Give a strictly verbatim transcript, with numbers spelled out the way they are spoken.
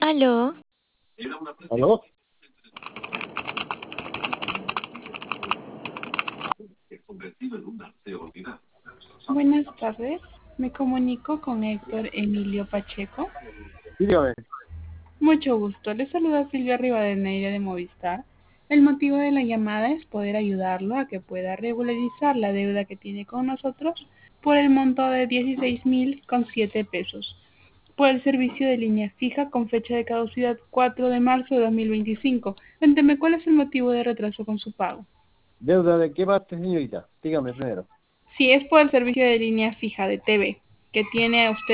Aló, ¿Aló? Buenas tardes, me comunico con Héctor Emilio Pacheco. Sí, dígame. Mucho gusto, le saluda Silvia Rivadeneira de Movistar. El motivo de la llamada es poder ayudarlo a que pueda regularizar la deuda que tiene con nosotros por el monto de dieciséis mil con siete pesos, por el servicio de línea fija con fecha de caducidad cuatro de marzo de dos mil veinticinco. Cuénteme cuál es el motivo de retraso con su pago. ¿Deuda de qué parte, señorita? Dígame primero. Si es por el servicio de línea fija de T V que tiene usted